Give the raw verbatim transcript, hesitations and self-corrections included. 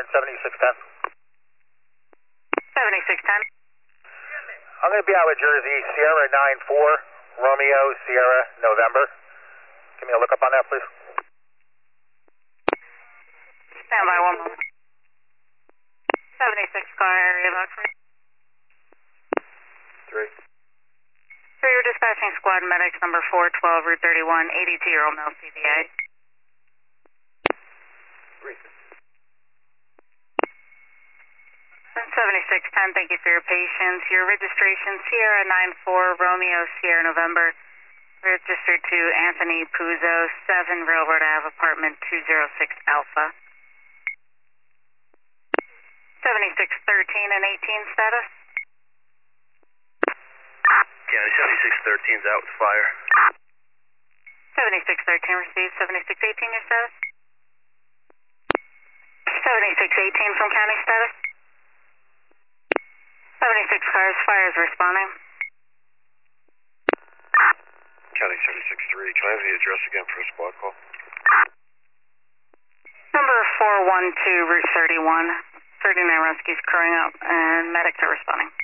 seventy-six ten. seventy-six ten. I'm going to be out with Jersey, Sierra nine four, Romeo, Sierra, November. Give me a look up on that, please. Stand by one moment. seventy-six car area about three. Three. For your dispatching squad, medics number four twelve, Route thirty-one, eighty-two-year-old male C V A. Three. seventy-six ten, thank you for your patience. Your registration, Sierra nine four, Romeo, Sierra, November. Registered to Anthony Puzo, seven Railroad Ave, apartment two oh six Alpha. seventy-six thirteen and eighteen status? County seventy-six thirteen is out with fire. seventy-six thirteen received, seventy-six eighteen your status? seventy-six eighteen from county status? seventy-six cars, fire is responding. County seventy-six three, can I have the address again for a squad call? Number four one two, Route thirty-one. thirty-nine rescues crowing up, and medics are responding.